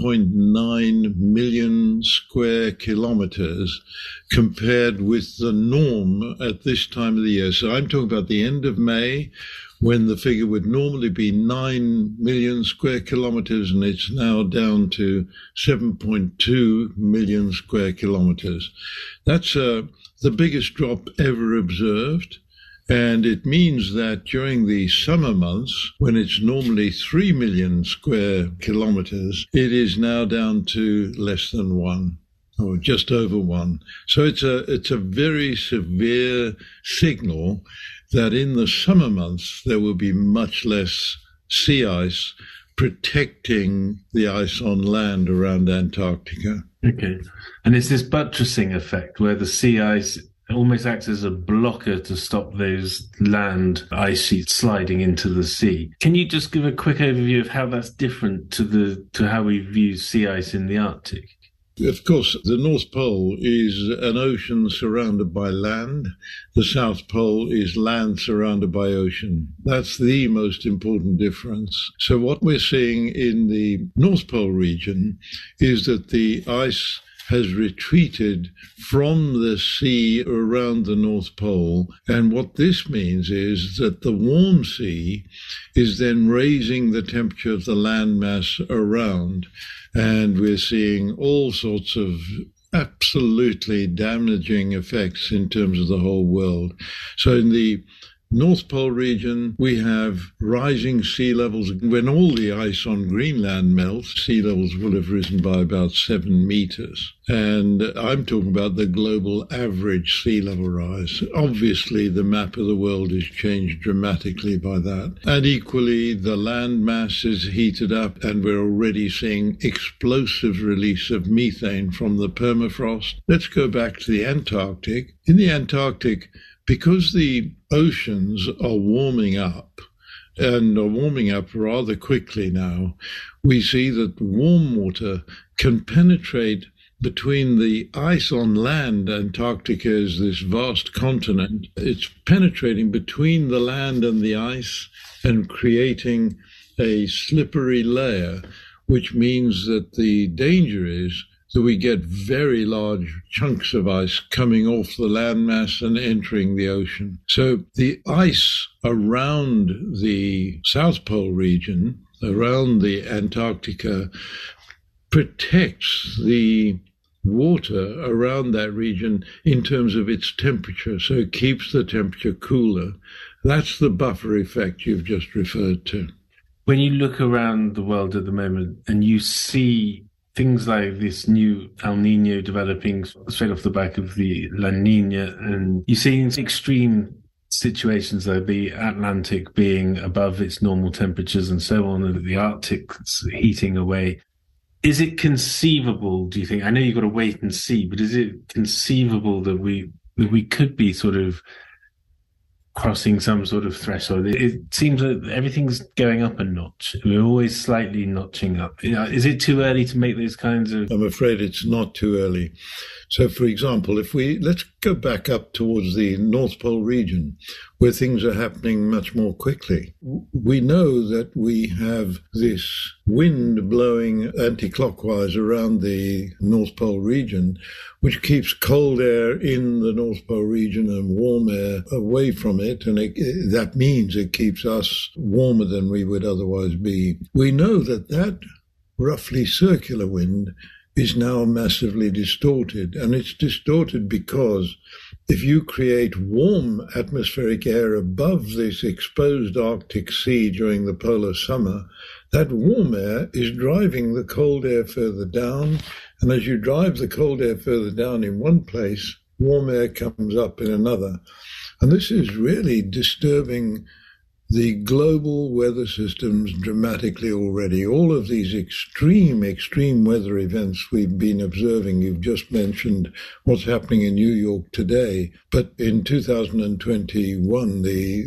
1.9 million square kilometers compared with the norm at this time of the year. So I'm talking about the end of May, when the figure would normally be 9 million square kilometers, and it's now down to 7.2 million square kilometers. That's the biggest drop ever observed. And it means that during the summer months, when it's normally 3 million square kilometers, it is now down to less than 1, or just over 1. So it's a very severe signal that in the summer months there will be much less sea ice protecting the ice on land around Antarctica. Okay. And it's this buttressing effect where the sea ice almost acts as a blocker to stop those land ice sheets sliding into the sea. Can you just give a quick overview of how that's different to how we view sea ice in the Arctic? Of course, the North Pole is an ocean surrounded by land. The South Pole is land surrounded by ocean. That's the most important difference. So what we're seeing in the North Pole region is that the ice has retreated from the sea around the North Pole. And what this means is that the warm sea is then raising the temperature of the landmass around. And we're seeing all sorts of absolutely damaging effects in terms of the whole world. So in the North Pole region, we have rising sea levels. When all the ice on Greenland melts, sea levels will have risen by about 7 meters. And I'm talking about the global average sea level rise. Obviously, the map of the world is changed dramatically by that. And equally, the land mass is heated up, and we're already seeing explosive release of methane from the permafrost. Let's go back to the Antarctic. In the Antarctic, because the oceans are warming up, and are warming up rather quickly now, we see that warm water can penetrate between the ice on land. Antarctica is this vast continent. It's penetrating between the land and the ice and creating a slippery layer, which means that the danger is that we get very large chunks of ice coming off the landmass and entering the ocean. So the ice around the South Pole region, around the Antarctica, protects the water around that region in terms of its temperature, so it keeps the temperature cooler. That's the buffer effect you've just referred to. When you look around the world at the moment and you see things like this new El Nino developing straight off the back of the La Nina, and you see extreme situations like the Atlantic being above its normal temperatures and so on, and the Arctic's heating away. Is it conceivable, do you think? I know you've got to wait and see, but is it conceivable that we could be sort of crossing some sort of threshold? It seems that everything's going up a notch. We're always slightly notching up. Is it too early to make those kinds of... I'm afraid it's not too early. So, for example, let's go back up towards the North Pole region, where things are happening much more quickly. We know that we have this wind blowing anti-clockwise around the North Pole region, which keeps cold air in the North Pole region and warm air away from it, and that means it keeps us warmer than we would otherwise be. We know that roughly circular wind is now massively distorted, and it's distorted because if you create warm atmospheric air above this exposed Arctic Sea during the polar summer, that warm air is driving the cold air further down, and as you drive the cold air further down in one place, warm air comes up in another. And this is really disturbing the global weather systems dramatically already. All of these extreme weather events we've been observing, you've just mentioned what's happening in New York today, but in 2021,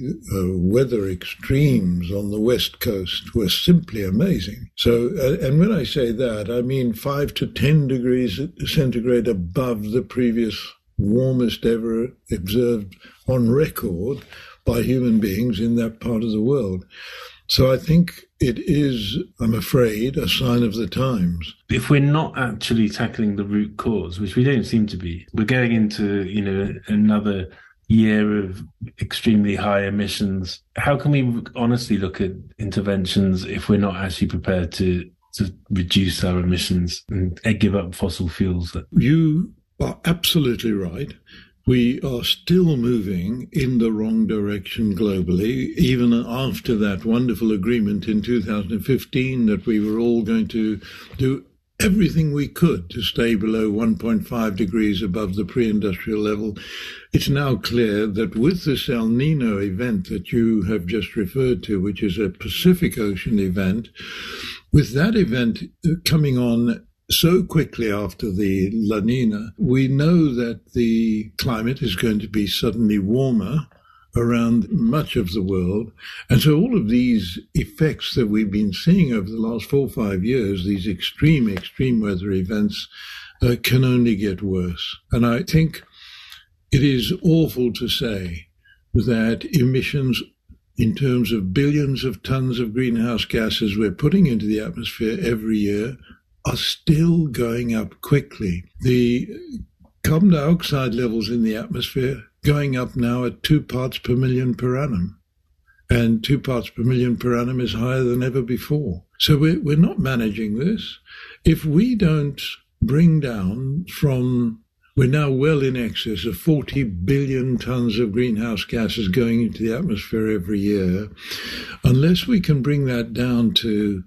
the weather extremes on the West Coast were simply amazing. So, and when I say that, I mean 5 to 10 degrees centigrade above the previous warmest ever observed on record by human beings in that part of the world. So I think it is, I'm afraid, a sign of the times. If we're not actually tackling the root cause, which we don't seem to be, we're going into, another year of extremely high emissions. How can we honestly look at interventions if we're not actually prepared to reduce our emissions and give up fossil fuels? You are absolutely right. We are still moving in the wrong direction globally, even after that wonderful agreement in 2015 that we were all going to do everything we could to stay below 1.5 degrees above the pre-industrial level. It's now clear that with this El Nino event that you have just referred to, which is a Pacific Ocean event, with that event coming on so quickly after the La Nina, we know that the climate is going to be suddenly warmer around much of the world. And so all of these effects that we've been seeing over the last 4 or 5 years, these extreme weather events, can only get worse. And I think it is awful to say that emissions in terms of billions of tons of greenhouse gases we're putting into the atmosphere every year are still going up quickly. The carbon dioxide levels in the atmosphere going up now at 2 parts per million per annum. And 2 parts per million per annum is higher than ever before. So we're not managing this. If we don't bring down from, we're now well in excess of 40 billion tons of greenhouse gases going into the atmosphere every year, unless we can bring that down to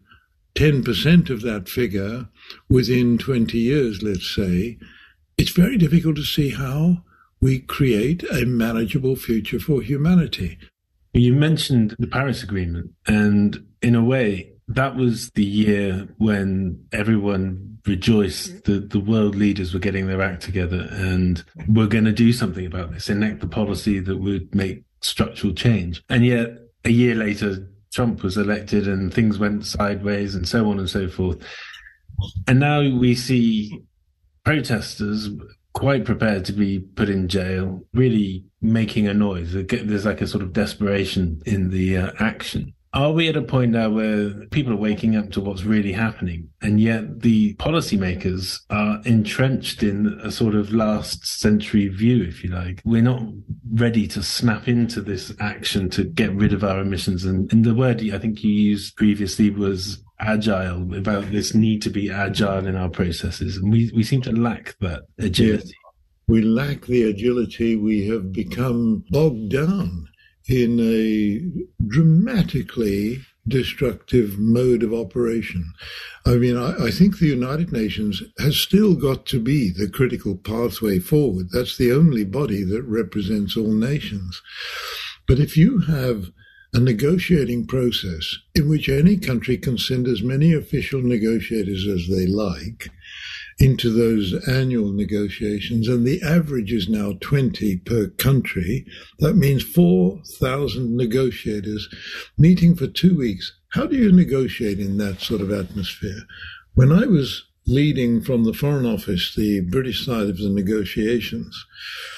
10% of that figure within 20 years, let's say, it's very difficult to see how we create a manageable future for humanity. You mentioned the Paris Agreement, and in a way, that was the year when everyone rejoiced that the world leaders were getting their act together and were going to do something about this, enact the policy that would make structural change. And yet, a year later, Trump was elected and things went sideways and so on and so forth. And now we see protesters quite prepared to be put in jail, really making a noise. There's like a sort of desperation in the action. Are we at a point now where people are waking up to what's really happening, and yet the policymakers are entrenched in a sort of last century view, if you like? We're not ready to snap into this action to get rid of our emissions. And the word I think you used previously was agile, about this need to be agile in our processes. And we seem to lack that agility. Yes. We lack the agility. We have become bogged down in a dramatically destructive mode of operation. I mean, I think the United Nations has still got to be the critical pathway forward. That's the only body that represents all nations. But if you have a negotiating process in which any country can send as many official negotiators as they like into those annual negotiations, and the average is now 20 per country, that means 4,000 negotiators meeting for 2 weeks. How do you negotiate in that sort of atmosphere? When I was leading from the Foreign Office the British side of the negotiations,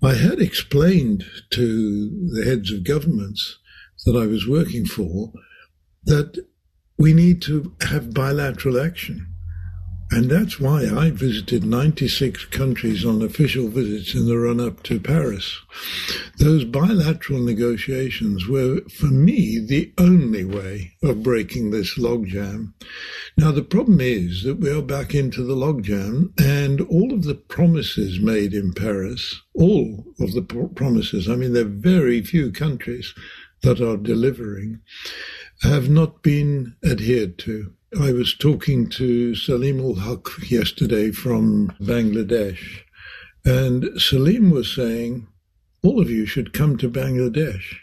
I had explained to the heads of governments that I was working for that we need to have bilateral action. And that's why I visited 96 countries on official visits in the run-up to Paris. Those bilateral negotiations were, for me, the only way of breaking this logjam. Now, the problem is that we are back into the logjam, and all of the promises made in Paris, all of the promises, I mean, there are very few countries that are delivering, have not been adhered to. I was talking to Salim ul-Haq yesterday from Bangladesh, and Salim was saying, all of you should come to Bangladesh.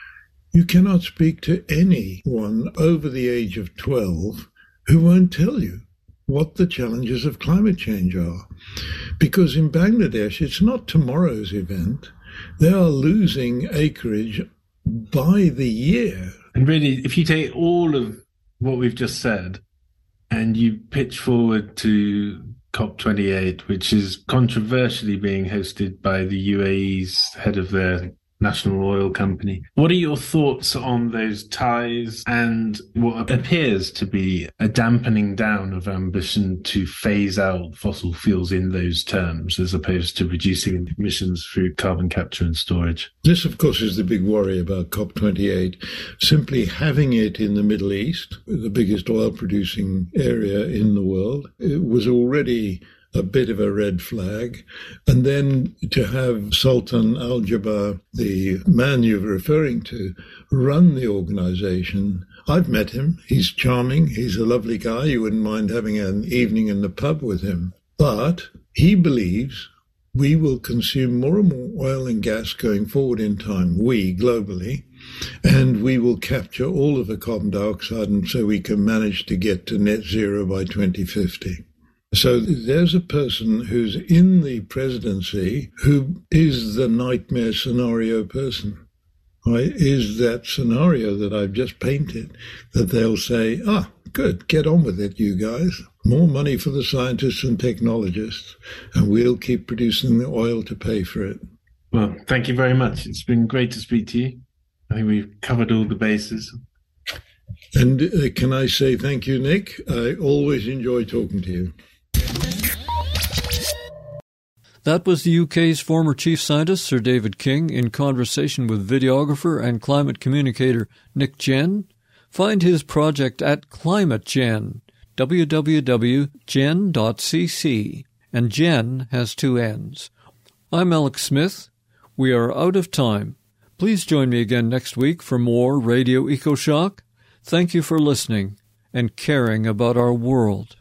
You cannot speak to anyone over the age of 12 who won't tell you what the challenges of climate change are. Because in Bangladesh, it's not tomorrow's event. They are losing acreage by the year. And really, if you take all of what we've just said and you pitch forward to COP28, which is controversially being hosted by the UAE's head of their national oil company, what are your thoughts on those ties and what appears to be a dampening down of ambition to phase out fossil fuels in those terms, as opposed to reducing emissions through carbon capture and storage? This, of course, is the big worry about COP28. Simply having it in the Middle East, the biggest oil-producing area in the world, it was already a bit of a red flag. And then to have Sultan Al-Jaber, the man you're referring to, run the organization. I've met him. He's charming. He's a lovely guy. You wouldn't mind having an evening in the pub with him. But he believes we will consume more and more oil and gas going forward in time, we globally, and we will capture all of the carbon dioxide, and so we can manage to get to net zero by 2050. So there's a person who's in the presidency who is the nightmare scenario person, right? Is that scenario that I've just painted, that they'll say, good, get on with it, you guys. More money for the scientists and technologists, and we'll keep producing the oil to pay for it. Well, thank you very much. It's been great to speak to you. I think we've covered all the bases. And can I say thank you, Nick? I always enjoy talking to you. That was the UK's former chief scientist, Sir David King, in conversation with videographer and climate communicator Nick Jen. Find his project at ClimateGen, www.gen.cc, and Gen has two N's. I'm Alex Smith. We are out of time. Please join me again next week for more Radio EcoShock. Thank you for listening and caring about our world.